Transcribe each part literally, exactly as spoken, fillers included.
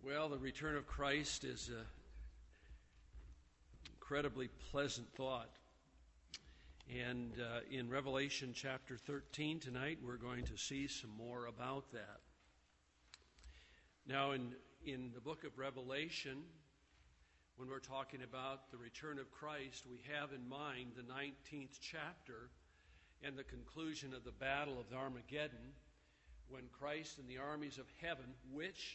Well, the return of Christ is an incredibly pleasant thought. And uh, in Revelation chapter thirteen tonight, we're going to see some more about that. Now, in, in the book of Revelation, when we're talking about the return of Christ, we have in mind the nineteenth chapter and the conclusion of the battle of Armageddon, when Christ and the armies of heaven, which...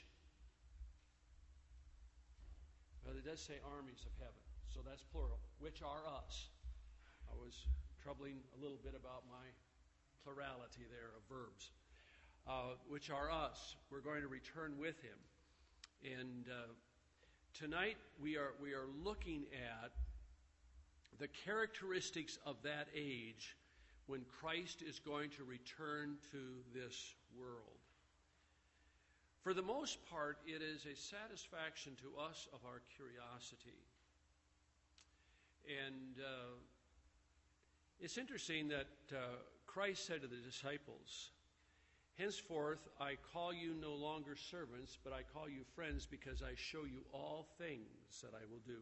Well, it does say armies of heaven, so that's plural, which are us. I was troubling a little bit about my plurality there of verbs. Uh, which are us. We're going to return with him. And uh, tonight we are we are looking at the characteristics of that age when Christ is going to return to this world. For the most part, it is a satisfaction to us of our curiosity. And uh, it's interesting that uh, Christ said to the disciples, "Henceforth I call you no longer servants, but I call you friends, because I show you all things that I will do."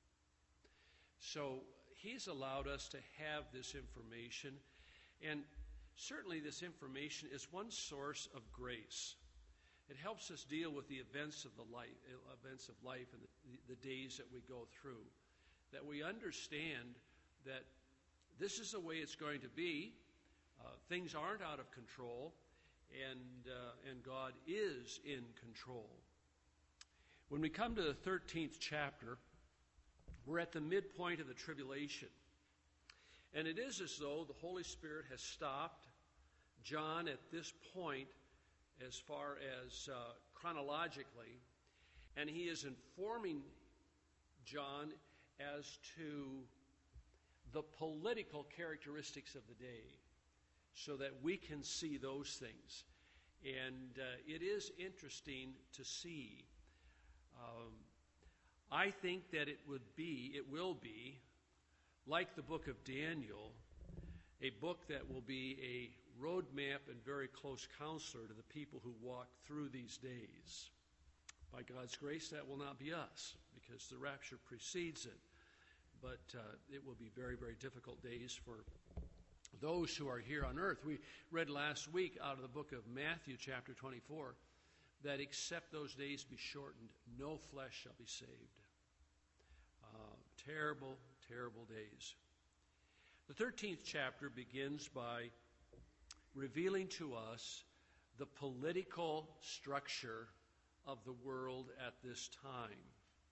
So he's allowed us to have this information, and certainly this information is one source of grace. It helps us deal with the events of the life, events of life and the, the days that we go through. That we understand that this is the way it's going to be. Uh, things aren't out of control, and uh, and God is in control. When we come to the thirteenth chapter, we're at the midpoint of the tribulation. And it is as though the Holy Spirit has stopped John at this point as far as uh, chronologically, and he is informing John as to the political characteristics of the day, so that we can see those things. And uh, it is interesting to see. Um, I think that it would be, it will be, like the book of Daniel, a book that will be a roadmap and very close counselor to the people who walk through these days. By God's grace, that will not be us, because the rapture precedes it. But uh, it will be very, very difficult days for those who are here on earth. We read last week out of the book of Matthew, chapter twenty-four, that except those days be shortened, no flesh shall be saved. Uh, terrible, terrible days. The thirteenth chapter begins by revealing to us the political structure of the world at this time.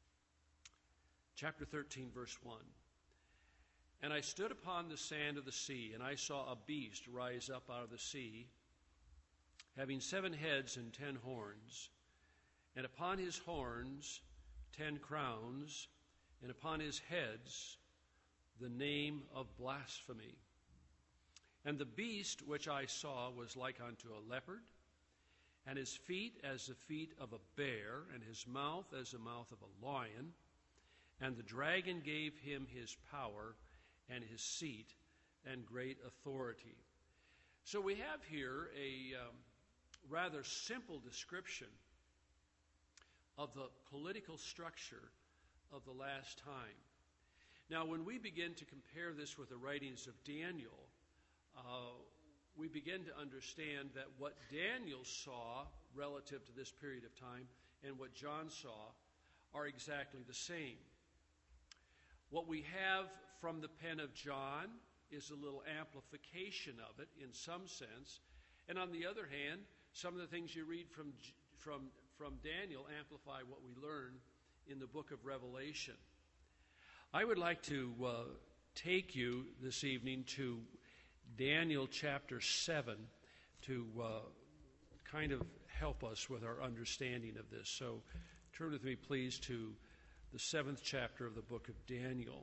Chapter thirteen, verse one. "And I stood upon the sand of the sea, and I saw a beast rise up out of the sea, having seven heads and ten horns, and upon his horns ten crowns, and upon his heads the name of blasphemy. And the beast which I saw was like unto a leopard, and his feet as the feet of a bear, and his mouth as the mouth of a lion. And the dragon gave him his power and his seat and great authority." So we have here a um, rather simple description of the political structure of the last time. Now, when we begin to compare this with the writings of Daniel, uh, we begin to understand that what Daniel saw relative to this period of time and what John saw are exactly the same. What we have from the pen of John is a little amplification of it in some sense, and on the other hand, some of the things you read from from from Daniel amplify what we learn in the book of Revelation. I would like to uh, take you this evening to Daniel chapter seven to uh, kind of help us with our understanding of this. So turn with me, please, to the seventh chapter of the book of Daniel.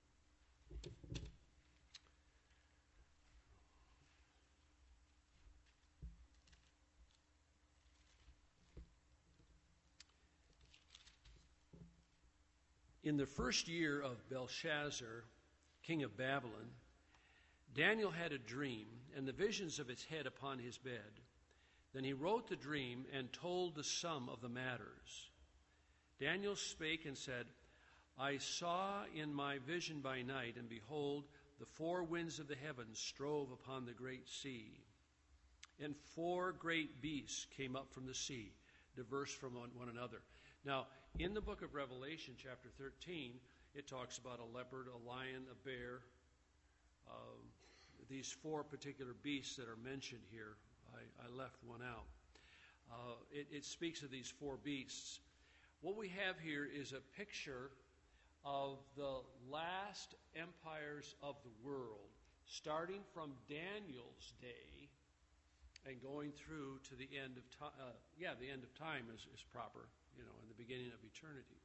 In the first year of Belshazzar, king of Babylon, Daniel had a dream, and the visions of its head upon his bed. Then he wrote the dream and told the sum of the matters. Daniel spake and said, I saw in my vision by night, and behold, the four winds of the heavens strove upon the great sea. And four great beasts came up from the sea, diverse from one, one another. Now, in the book of Revelation, chapter thirteen, it talks about a leopard, a lion, a bear, um, these four particular beasts that are mentioned here. I, I left one out. Uh, it, it speaks of these four beasts. What we have here is a picture of the last empires of the world, starting from Daniel's day and going through to the end of time. Uh, yeah, the end of time is, is proper, you know, and the beginning of eternity.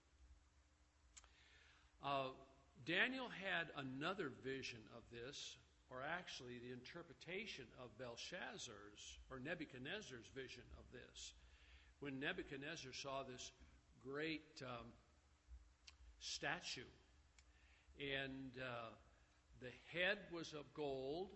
Uh, Daniel had another vision of this, or actually the interpretation of Belshazzar's or Nebuchadnezzar's vision of this. When Nebuchadnezzar saw this great um, statue, and uh, the head was of gold,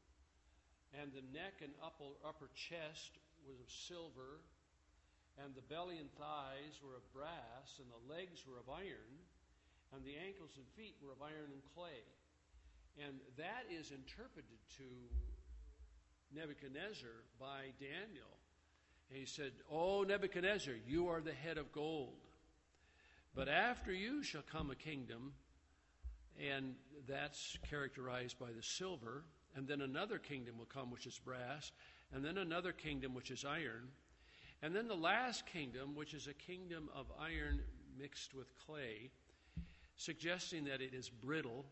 and the neck and upper, upper chest was of silver, and the belly and thighs were of brass, and the legs were of iron, and the ankles and feet were of iron and clay. And that is interpreted to Nebuchadnezzar by Daniel. And he said, O Nebuchadnezzar, you are the head of gold. But after you shall come a kingdom, and that's characterized by the silver, and then another kingdom will come which is brass, and then another kingdom which is iron, and then the last kingdom, which is a kingdom of iron mixed with clay, suggesting that it is brittle.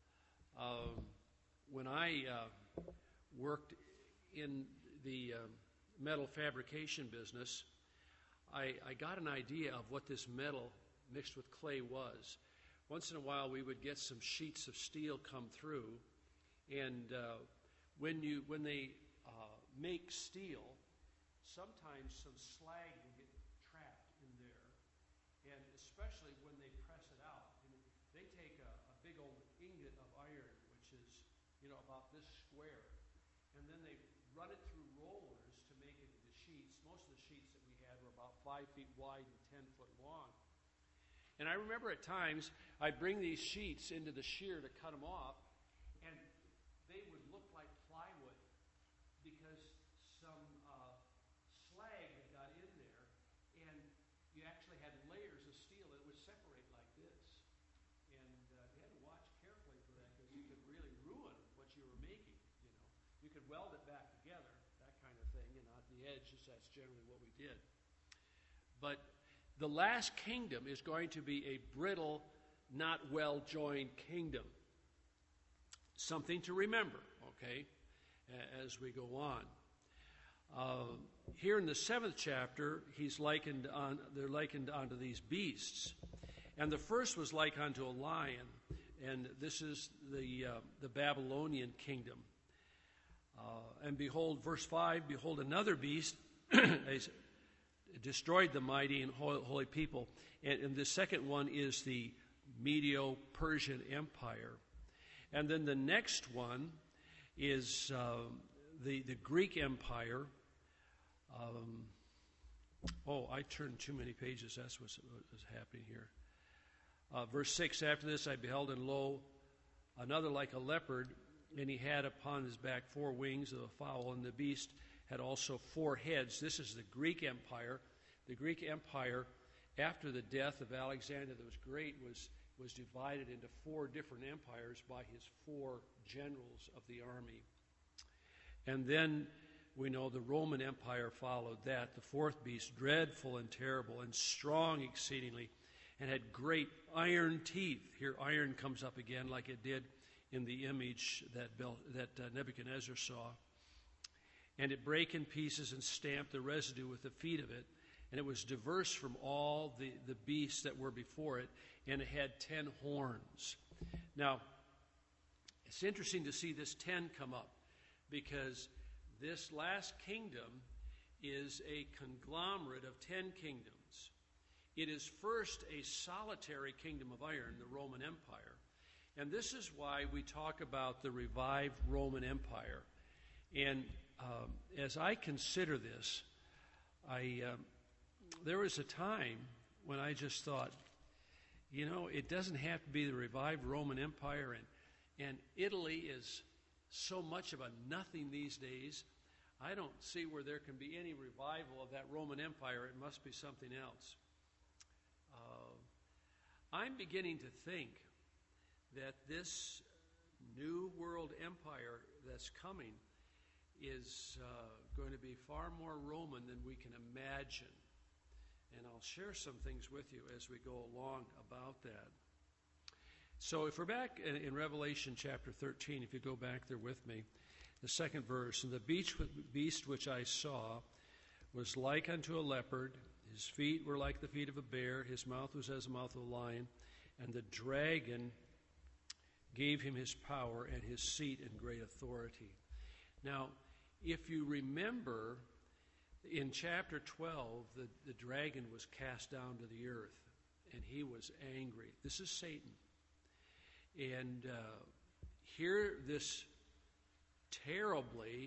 Uh, when I uh, worked in the uh, metal fabrication business, I, I got an idea of what this metal mixed with clay was. Once in a while, we would get some sheets of steel come through, and uh, when you when they uh, make steel, sometimes some slag will get trapped in there, and especially when they press it out. And they take a, a big old ingot of iron, which is, you know, about this square, and then they run it through rollers to make it into sheets. Most of the sheets that we had were about five feet wide and ten foot long. And I remember at times I'd bring these sheets into the shear to cut them off, and they would look like plywood because some uh, slag had got in there, and you actually had layers of steel that would separate like this. And uh, you had to watch carefully for that because you could really ruin what you were making, you know. You could weld it back together, that kind of thing, and at the edges, that's generally what we did. But the last kingdom is going to be a brittle, not well-joined kingdom. Something to remember, okay, as we go on. Uh, here in the seventh chapter, he's likened on, they're likened unto these beasts. And the first was like unto a lion, and this is the, uh, the Babylonian kingdom. Uh, and behold, verse five, behold, another beast destroyed the mighty and holy people. And, and the second one is the Medo-Persian Empire. And then the next one is uh, the, the Greek Empire. Um, oh, I turned too many pages. That's what was happening here. Uh, verse six, after this I beheld, and lo, another like a leopard, and he had upon his back four wings of a fowl, and the beast had also four heads. This is the Greek Empire. The Greek Empire, after the death of Alexander that was great, was, was divided into four different empires by his four generals of the army. And then we know the Roman Empire followed that, the fourth beast, dreadful and terrible and strong exceedingly, and had great iron teeth. Here iron comes up again like it did in the image that, Bel- that uh, Nebuchadnezzar saw. And it brake in pieces and stamped the residue with the feet of it. And it was diverse from all the, the beasts that were before it. And it had ten horns. Now, it's interesting to see this ten come up, because this last kingdom is a conglomerate of ten kingdoms. It is first a solitary kingdom of iron, the Roman Empire. And this is why we talk about the revived Roman Empire. And Um, as I consider this, I, um, there was a time when I just thought, you know, it doesn't have to be the revived Roman Empire, and, and Italy is so much of a nothing these days. I don't see where there can be any revival of that Roman Empire. It must be something else. Uh, I'm beginning to think that this new world empire that's coming is uh, going to be far more Roman than we can imagine. And I'll share some things with you as we go along about that. So if we're back in, in Revelation chapter thirteen, if you go back there with me, the second verse, and the beast which I saw was like unto a leopard, his feet were like the feet of a bear, his mouth was as the mouth of a lion, and the dragon gave him his power and his seat and great authority. Now, if you remember, in chapter twelve, the, the dragon was cast down to the earth, and he was angry. This is Satan. And uh, here, this terribly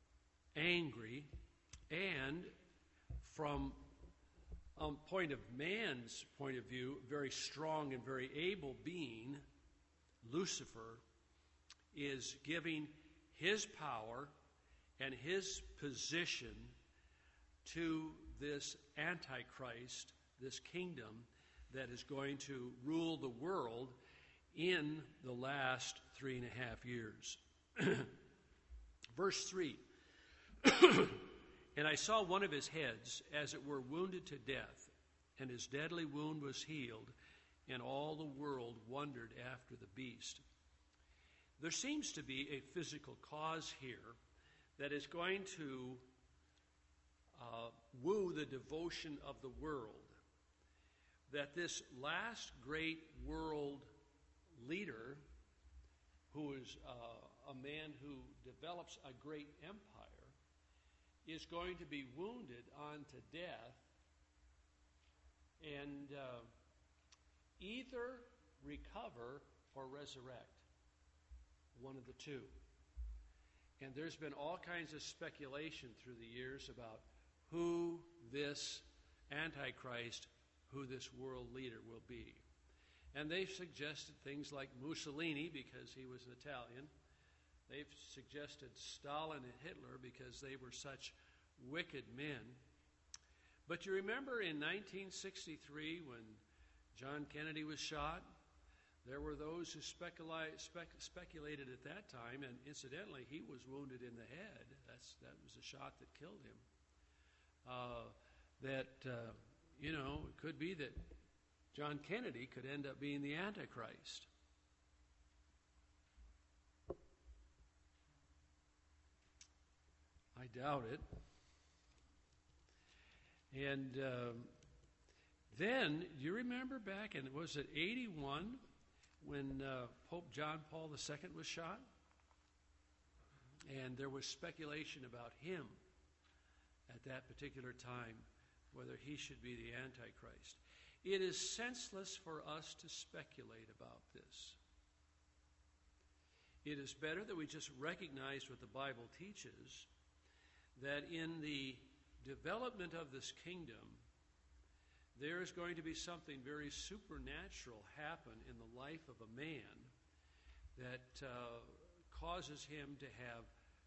angry and, from a um, point of man's point of view, very strong and very able being, Lucifer, is giving his power and his position to this Antichrist, this kingdom that is going to rule the world in the last three and a half years. Verse three, and I saw one of his heads, as it were, wounded to death, and his deadly wound was healed, and all the world wondered after the beast. There seems to be a physical cause here that is going to uh, woo the devotion of the world, that this last great world leader, who is uh, a man who develops a great empire, is going to be wounded unto death and uh, either recover or resurrect, one of the two. And there's been all kinds of speculation through the years about who this Antichrist, who this world leader will be. And they've suggested things like Mussolini, because he was an Italian. They've suggested Stalin and Hitler because they were such wicked men. But you remember in nineteen sixty-three, when John Kennedy was shot, there were those who specula- spec- speculated at that time, and incidentally, he was wounded in the head. That's, that was the shot that killed him. Uh, that, uh, you know, it could be that John Kennedy could end up being the Antichrist. I doubt it. And um, then, you remember back in, was it eighty-one, when uh, Pope John Paul the Second was shot? And there was speculation about him at that particular time, whether he should be the Antichrist. It is senseless for us to speculate about this. It is better that we just recognize what the Bible teaches, that in the development of this kingdom, there is going to be something very supernatural happen in the life of a man that uh, causes him to have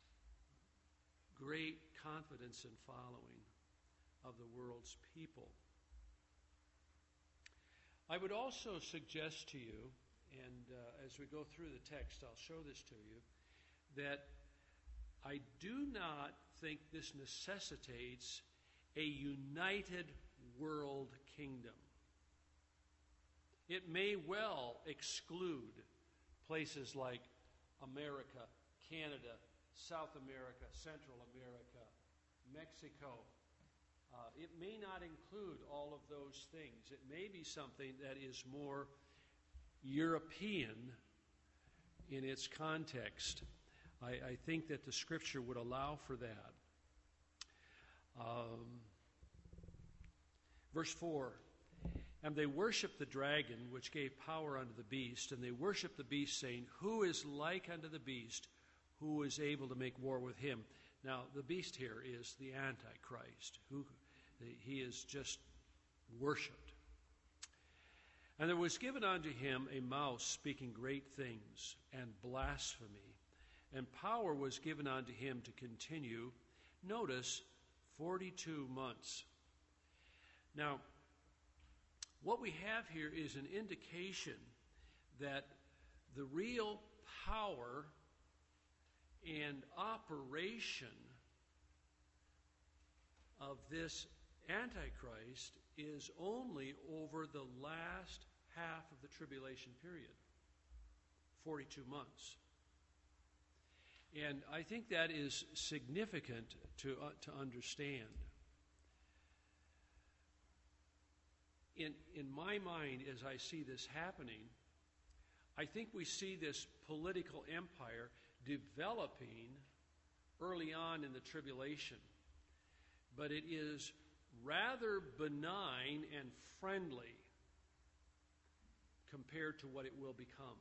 great confidence and following of the world's people. I would also suggest to you, and uh, as we go through the text, I'll show this to you, that I do not think this necessitates a united world kingdom. It may well exclude places like America, Canada, South America, Central America, Mexico. Uh, it may not include all of those things. It may be something that is more European in its context. I, I think that the Scripture would allow for that. Um, verse four, and they worshiped the dragon, which gave power unto the beast, and they worshiped the beast, saying, who is like unto the beast, who is able to make war with him? Now, the beast here is the Antichrist, who he is just worshipped. And there was given unto him a mouth speaking great things and blasphemy, and power was given unto him to continue, notice, forty-two months. Now, what we have here is an indication that the real power and operation of this Antichrist is only over the last half of the tribulation period, forty-two months. And I think that is significant to, uh, to understand. In, in my mind, as I see this happening, I think we see this political empire developing early on in the tribulation. But it is rather benign and friendly compared to what it will become.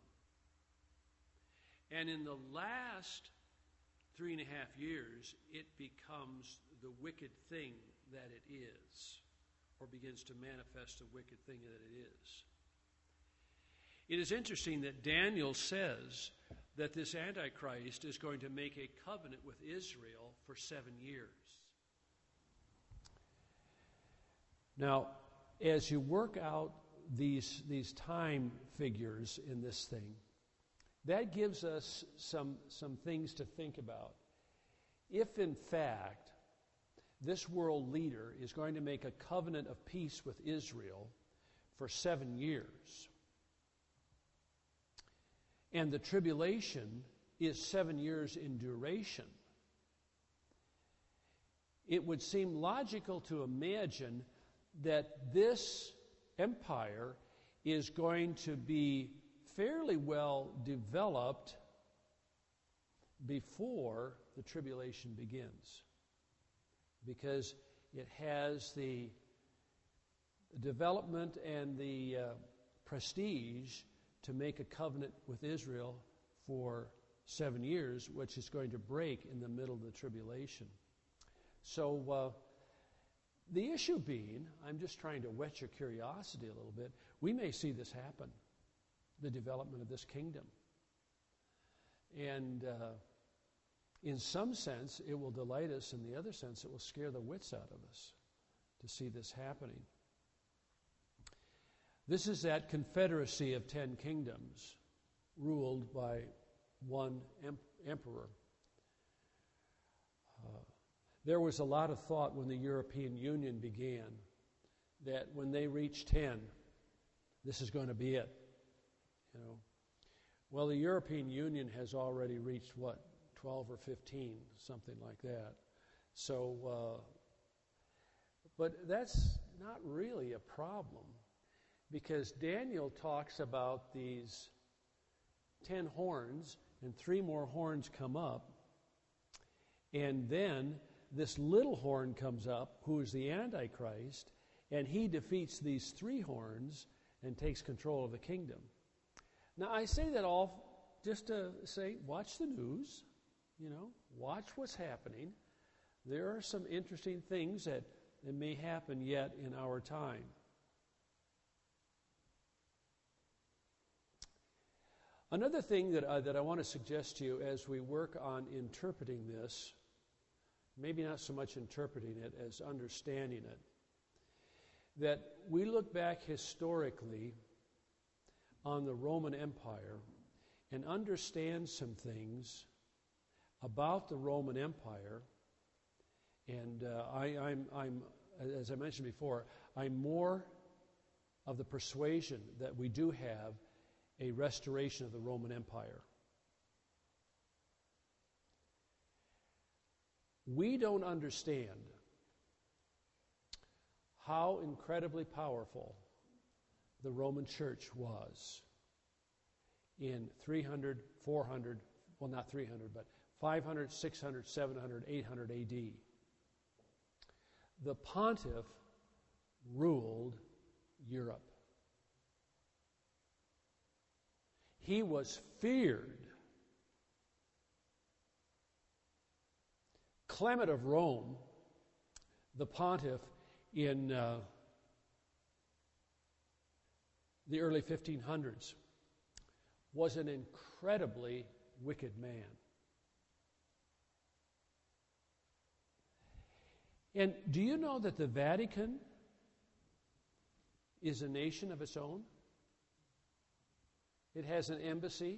And in the last three and a half years, it becomes the wicked thing that it is, or begins to manifest the wicked thing that it is. It is interesting that Daniel says that this Antichrist is going to make a covenant with Israel for seven years. Now, as you work out these, these time figures in this thing, that gives us some, some things to think about. If, in fact, this world leader is going to make a covenant of peace with Israel for seven years, and the tribulation is seven years in duration, it would seem logical to imagine that this empire is going to be fairly well developed before the tribulation begins, because it has the development and the uh, prestige to make a covenant with Israel for seven years, which is going to break in the middle of the tribulation. So uh, the issue being, I'm just trying to whet your curiosity a little bit, we may see this happen, the development of this kingdom. And uh, in some sense, it will delight us. In the other sense, it will scare the wits out of us to see this happening. This is that confederacy of ten kingdoms ruled by one em- emperor. Uh, there was a lot of thought when the European Union began that when they reach ten, this is going to be it. You know, well, the European Union has already reached what, twelve or fifteen, something like that. So, uh, but that's not really a problem, because Daniel talks about these ten horns, and three more horns come up, and then this little horn comes up, who is the Antichrist, and he defeats these three horns and takes control of the kingdom. Now, I say that all just to say, watch the news, you know, watch what's happening. There are some interesting things that, that may happen yet in our time. Another thing that, uh, that I want to suggest to you as we work on interpreting this, maybe not so much interpreting it as understanding it, that we look back historically on the Roman Empire and understand some things about the Roman Empire. And uh, I, I'm, I'm, as I mentioned before, I'm more of the persuasion that we do have a restoration of the Roman Empire. We don't understand how incredibly powerful the Roman Church was in three hundred, four hundred, well, not three hundred, but five hundred, six hundred, seven hundred, eight hundred A D. The pontiff ruled Europe. He was feared. Clement of Rome, the pontiff in uh, the early fifteen hundreds, was an incredibly wicked man. And do you know that the Vatican is a nation of its own? It has an embassy.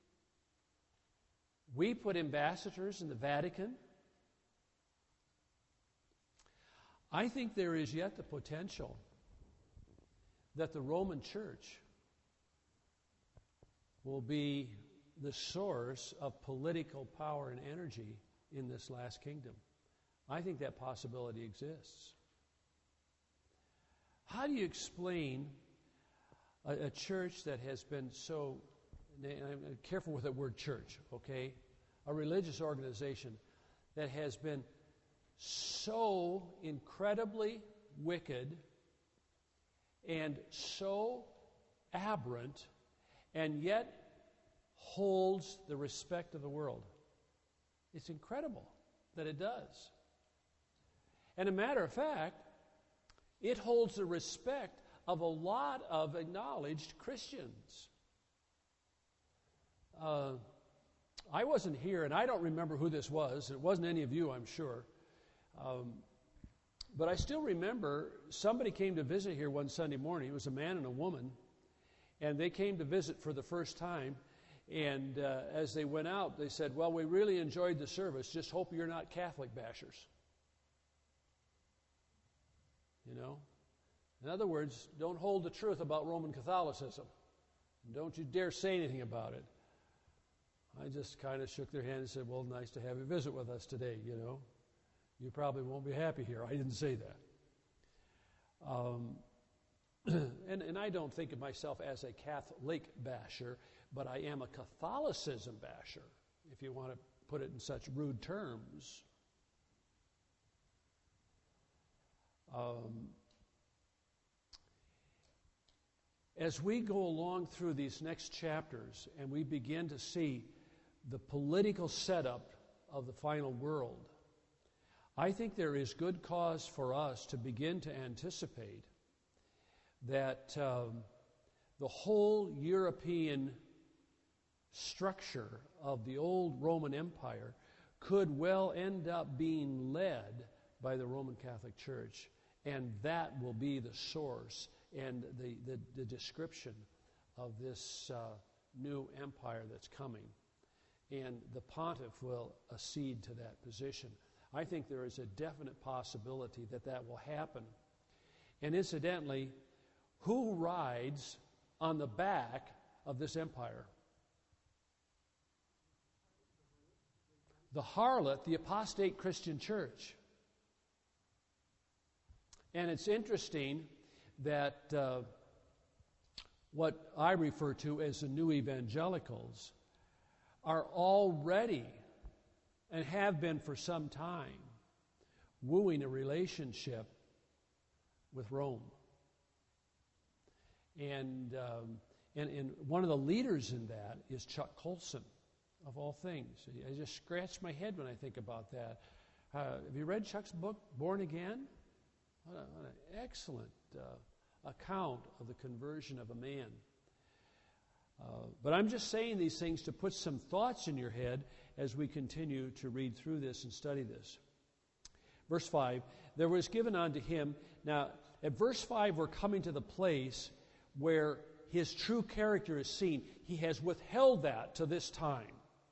We put ambassadors in the Vatican. I think there is yet the potential that the Roman Church will be the source of political power and energy in this last kingdom. I think that possibility exists. How do you explain a, a church that has been so, and I'm careful with the word church, okay? A religious organization that has been so incredibly wicked and so aberrant, and yet holds the respect of the world? It's incredible that it does. And a matter of fact, it holds the respect of a lot of acknowledged Christians. Uh, I wasn't here, and I don't remember who this was. It wasn't any of you, I'm sure. Um, but I still remember somebody came to visit here one Sunday morning. It was a man and a woman, and they came to visit for the first time. And uh, as they went out, they said, "Well, we really enjoyed the service. Just hope you're not Catholic bashers." You know? In other words, don't hold the truth about Roman Catholicism. Don't you dare say anything about it. I just kind of shook their hand and said, "Well, nice to have you visit with us today, you know. You probably won't be happy here." I didn't say that. Um, and, and I don't think of myself as a Catholic basher, but I am a Catholicism basher, if you want to put it in such rude terms. Um, as we go along through these next chapters and we begin to see the political setup of the final world, I think there is good cause for us to begin to anticipate that um, the whole European structure of the old Roman Empire could well end up being led by the Roman Catholic Church, and that will be the source and the, the, the description of this uh, new empire that's coming. And the pontiff will accede to that position. I think there is a definite possibility that that will happen. And incidentally, who rides on the back of this empire? The harlot, the apostate Christian church. And it's interesting that uh, what I refer to as the new evangelicals are already, and have been for some time, wooing a relationship with Rome. And, um, and, and one of the leaders in that is Chuck Colson, of all things. I just scratch my head when I think about that. Uh, have you read Chuck's book, Born Again? What, a, what an excellent uh, account of the conversion of a man. Uh, but I'm just saying these things to put some thoughts in your head as we continue to read through this and study this. Verse five, there was given unto him. Now, at verse five, we're coming to the place where his true character is seen. He has withheld that to this time.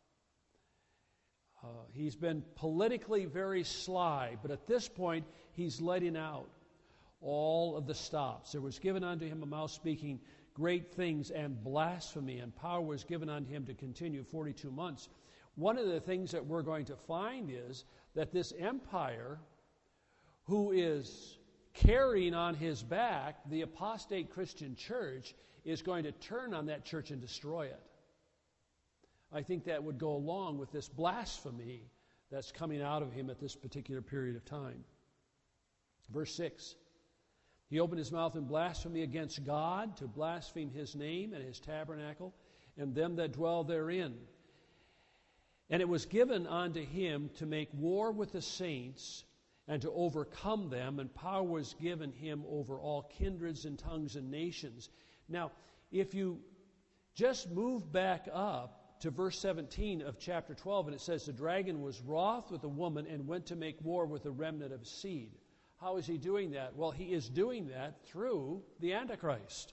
Uh, he's been politically very sly, but at this point, he's letting out all of the stops. There was given unto him a mouth speaking great things and blasphemy, and power was given unto him to continue forty-two months. One of the things that we're going to find is that this empire, who is carrying on his back the apostate Christian church, is going to turn on that church and destroy it. I think that would go along with this blasphemy that's coming out of him at this particular period of time. Verse six, he opened his mouth in blasphemy against God, to blaspheme his name and his tabernacle, and them that dwell therein. And it was given unto him to make war with the saints, and to overcome them, and power was given him over all kindreds and tongues and nations. Now, if you just move back up to verse seventeen of chapter twelve, and it says, the dragon was wroth with the woman and went to make war with the remnant of seed. How is he doing that? Well, he is doing that through the Antichrist.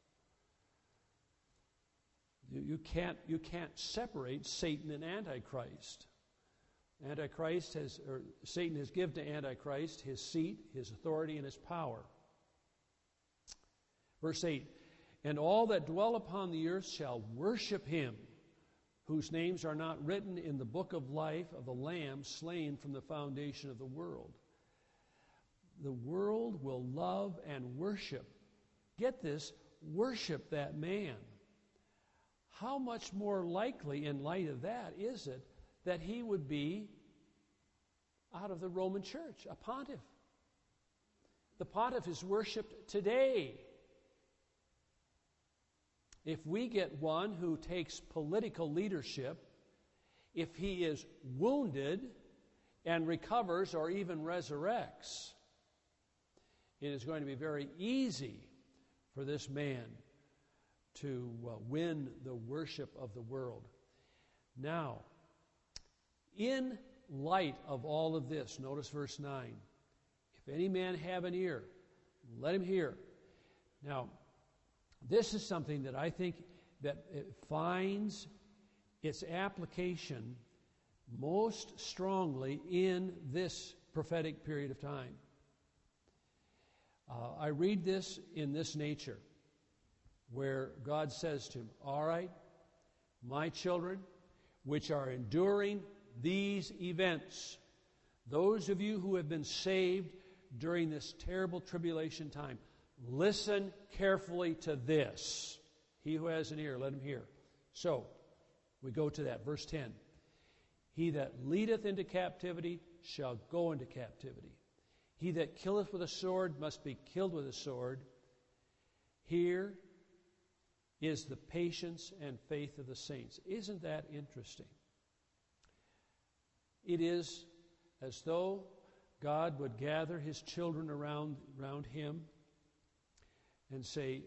You, you can't, you can't separate Satan and Antichrist. Antichrist has, or Satan has given to Antichrist his seat, his authority, and his power. Verse eight, and all that dwell upon the earth shall worship him, whose names are not written in the book of life of the Lamb slain from the foundation of the world. The world will love and worship. Get this, worship that man. How much more likely in light of that is it that he would be out of the Roman Church, a pontiff? The pontiff is worshipped today. If we get one who takes political leadership, if he is wounded and recovers or even resurrects, it is going to be very easy for this man to uh, win the worship of the world. Now, in light of all of this, notice verse nine. If any man have an ear, let him hear. Now, this is something that I think that it finds its application most strongly in this prophetic period of time. Uh, I read this in this nature, where God says to him, all right, my children, which are enduring these events, those of you who have been saved during this terrible tribulation time, listen carefully to this. He who has an ear, let him hear. So, we go to that, verse ten. He that leadeth into captivity shall go into captivity. He that killeth with a sword must be killed with a sword. Here is the patience and faith of the saints. Isn't that interesting? It is as though God would gather his children around, around him and say,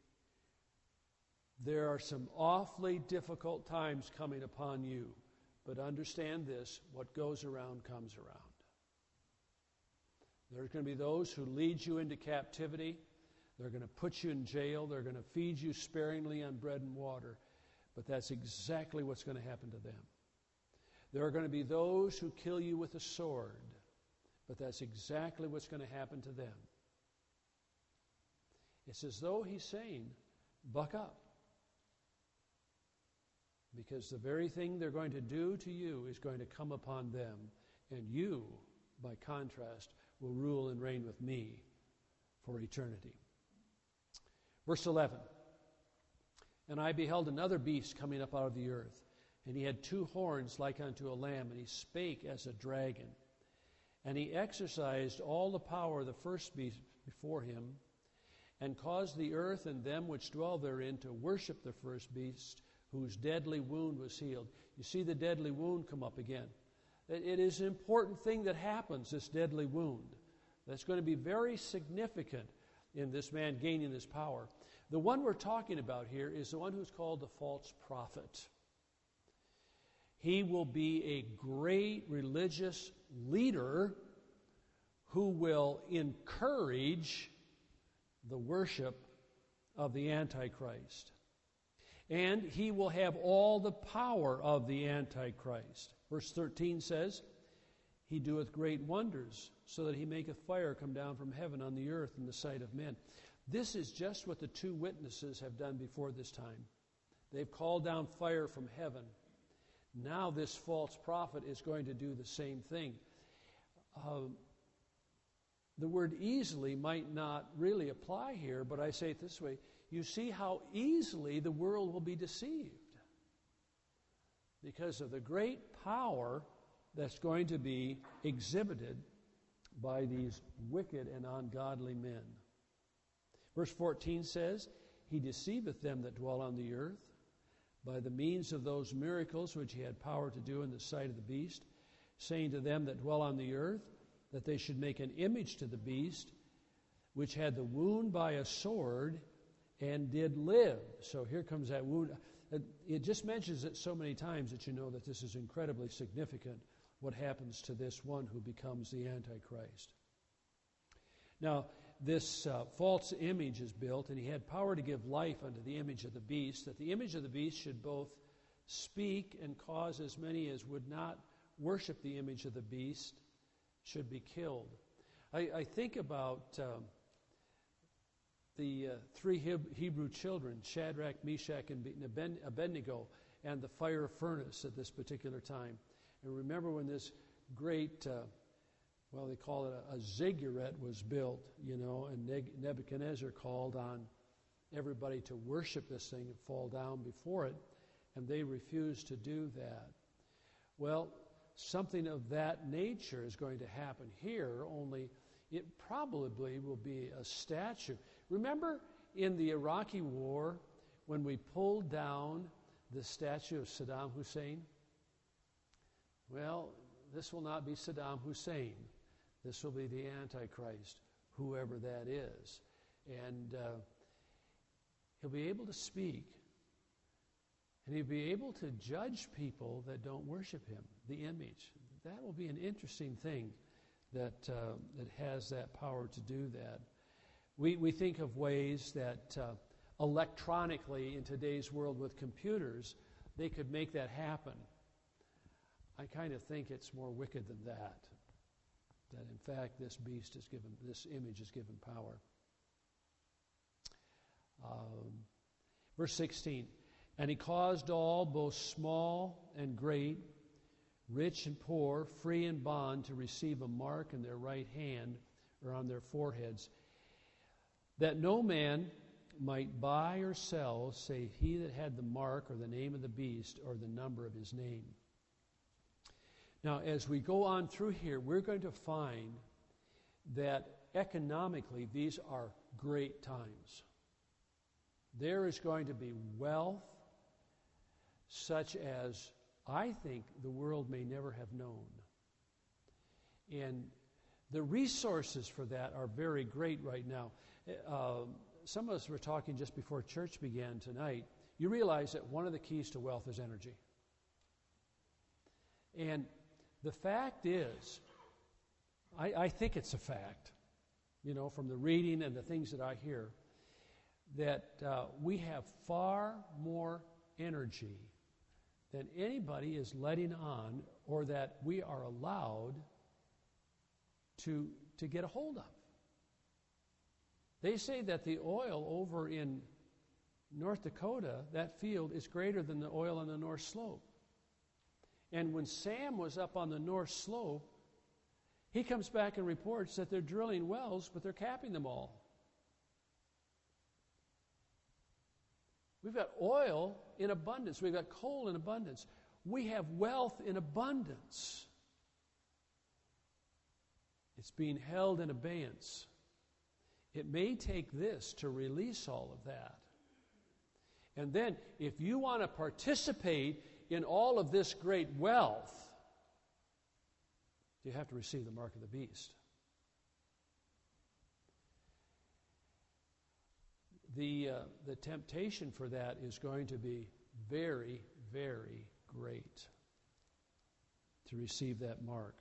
there are some awfully difficult times coming upon you, but understand this, what goes around comes around. There's going to be those who lead you into captivity. They're going to put you in jail. They're going to feed you sparingly on bread and water. But that's exactly what's going to happen to them. There are going to be those who kill you with a sword. But that's exactly what's going to happen to them. It's as though he's saying, buck up. Because the very thing they're going to do to you is going to come upon them. And you, by contrast, will rule and reign with me for eternity. Verse eleven. And I beheld another beast coming up out of the earth, and he had two horns like unto a lamb, and he spake as a dragon. And he exercised all the power of the first beast before him, and caused the earth and them which dwell therein to worship the first beast, whose deadly wound was healed. You see the deadly wound come up again. It is an important thing that happens, this deadly wound. That's going to be very significant in this man gaining this power. The one we're talking about here is the one who's called the false prophet. He will be a great religious leader who will encourage the worship of the Antichrist. And he will have all the power of the Antichrist. Verse thirteen says, he doeth great wonders, so that he maketh fire come down from heaven on the earth in the sight of men. This is just what the two witnesses have done before this time. They've called down fire from heaven. Now this false prophet is going to do the same thing. Um, the word easily might not really apply here, but I say it this way. You see how easily the world will be deceived because of the great power that's going to be exhibited by these wicked and ungodly men. Verse fourteen says, he deceiveth them that dwell on the earth by the means of those miracles which he had power to do in the sight of the beast, saying to them that dwell on the earth that they should make an image to the beast, which had the wound by a sword, and did live. So here comes that wound. It just mentions it so many times that you know that this is incredibly significant, what happens to this one who becomes the Antichrist. Now, this uh, false image is built, and he had power to give life unto the image of the beast, that the image of the beast should both speak and cause as many as would not worship the image of the beast should be killed. I, I think about um, the uh, three Heb- Hebrew children, Shadrach, Meshach, and Abednego, and the fire furnace at this particular time. And remember when this great, uh, well, they call it a, a ziggurat was built, you know, and Nebuchadnezzar called on everybody to worship this thing and fall down before it, and they refused to do that. Well, something of that nature is going to happen here, only it probably will be a statue. Remember in the Iraqi war when we pulled down the statue of Saddam Hussein? Well, this will not be Saddam Hussein. This will be the Antichrist, whoever that is. And uh, he'll be able to speak. And he'll be able to judge people that don't worship him, the image. That will be an interesting thing that uh, that has that power to do that. We we think of ways that uh, electronically in today's world with computers, they could make that happen. I kind of think it's more wicked than that. That in fact this beast is given, this image is given power. Um, verse sixteen. And he caused all, both small and great, rich and poor, free and bond, to receive a mark in their right hand or on their foreheads, that no man might buy or sell save he that had the mark or the name of the beast or the number of his name. Now, as we go on through here, we're going to find that economically these are great times. There is going to be wealth such as I think the world may never have known. And the resources for that are very great right now. Uh, some of us were talking just before church began tonight. You realize that one of the keys to wealth is energy. And the fact is, I, I think it's a fact, you know, from the reading and the things that I hear, that uh, we have far more energy than anybody is letting on or that we are allowed to, to get a hold of. They say that the oil over in North Dakota, that field, is greater than the oil on the North Slope. And when Sam was up on the North Slope, he comes back and reports that they're drilling wells, but they're capping them all. We've got oil in abundance. We've got coal in abundance. We have wealth in abundance. It's being held in abeyance. It may take this to release all of that. And then, if you want to participate in all of this great wealth, you have to receive the mark of the beast. The, uh, the temptation for that is going to be very, very great to receive that mark.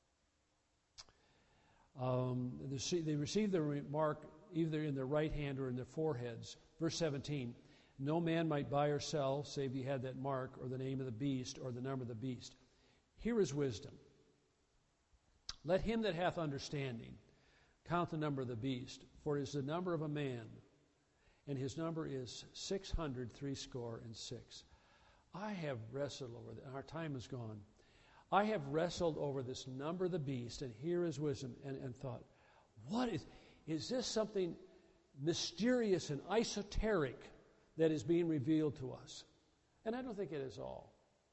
Um, they receive the mark either in their right hand or in their foreheads. Verse seventeen, no man might buy or sell save he had that mark or the name of the beast or the number of the beast. Here is wisdom. Let him that hath understanding count the number of the beast, for it is the number of a man, and his number is six hundred threescore and six. I have wrestled over that. Our time is gone. I have wrestled over this number of the beast, and here is wisdom, and, and thought, what is, is this something mysterious and esoteric that is being revealed to us? And I don't think it is all.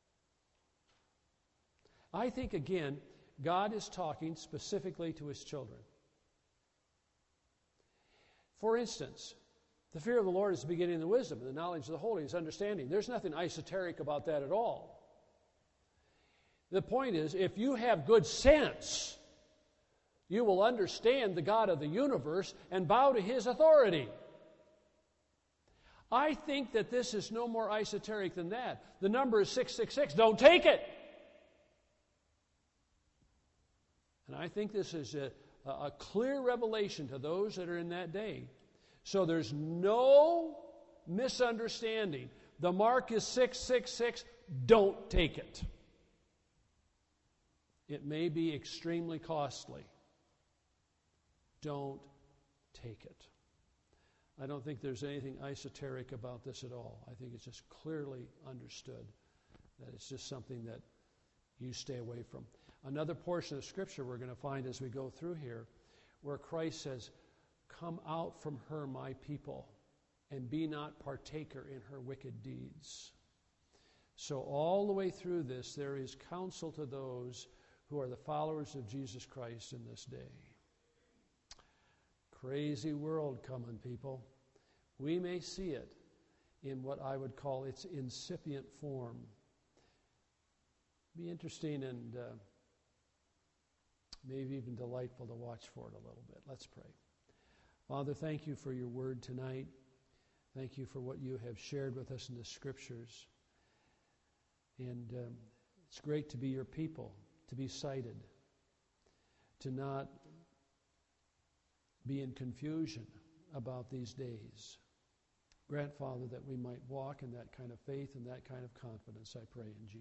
I think, again, God is talking specifically to his children. For instance, the fear of the Lord is the beginning of the wisdom, and the knowledge of the holy is understanding. There's nothing esoteric about that at all. The point is, if you have good sense, you will understand the God of the universe and bow to his authority. I think that this is no more esoteric than that. The number is six six six. Don't take it. And I think this is a, a clear revelation to those that are in that day. So there's no misunderstanding. The mark is six six six. Don't take it. It may be extremely costly. Don't take it. I don't think there's anything esoteric about this at all. I think it's just clearly understood that it's just something that you stay away from. Another portion of Scripture we're going to find as we go through here where Christ says, "Come out from her, my people, and be not partaker in her wicked deeds." So all the way through this, there is counsel to those who are the followers of Jesus Christ in this day. Crazy world coming, people. We may see it in what I would call its incipient form. Be interesting and uh, maybe even delightful to watch for it a little bit. Let's pray. Father, thank you for your word tonight. Thank you for what you have shared with us in the Scriptures. And um, it's great to be your people, to be sighted, to not be in confusion about these days. Grant, Father, that we might walk in that kind of faith and that kind of confidence, I pray in Jesus' name.